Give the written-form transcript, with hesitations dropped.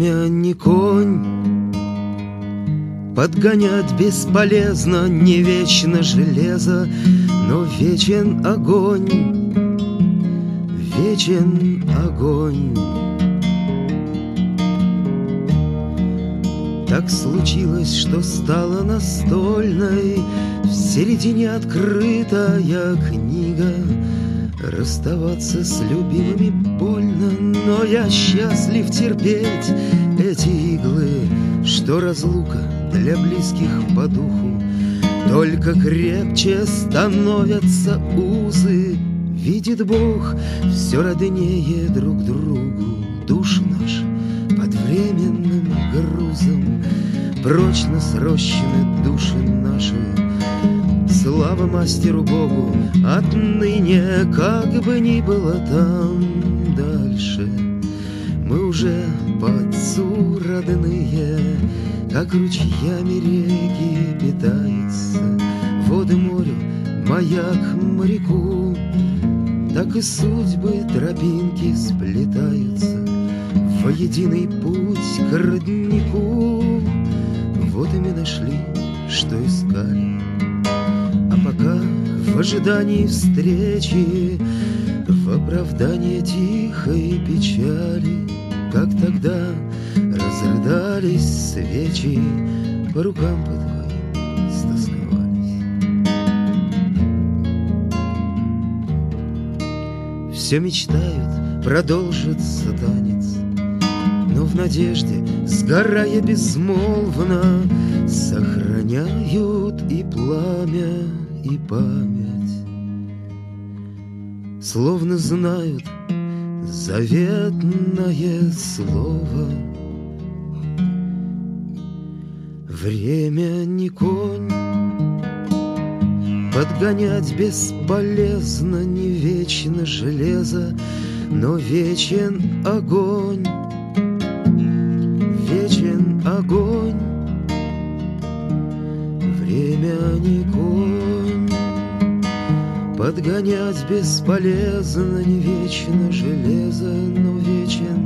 Время не конь, подгонять бесполезно, не вечно железо, но вечен огонь, вечен огонь. Так случилось, что стала настольной в середине открытая книга. Расставаться с любимыми больно, но я счастлив терпеть эти иглы, что разлука для близких по духу. Только крепче становятся узы, видит Бог, все роднее друг другу. Душ наш под временным грузом, прочно срощены души наши. Слава мастеру Богу, отныне, как бы ни было там дальше, мы уже по Отцу родные, как ручьями реки питаются, воды морю, маяк моряку, так и судьбы тропинки сплетаются в единый путь к роднику. Вот и мы нашли, что искали. А пока в ожидании встречи, в оправдание тихой печали, как тогда разрыдались свечи, по рукам по твоим стосковались. Все мечтают, продолжится танец, но в надежде, сгорая безмолвно, сохраняют и пламя, и память, словно знают заветное слово. Время не конь, подгонять бесполезно, не вечно железо, но вечен огонь, вечен огонь. Время не конь, подгонять бесполезно, не вечно железо, но вечен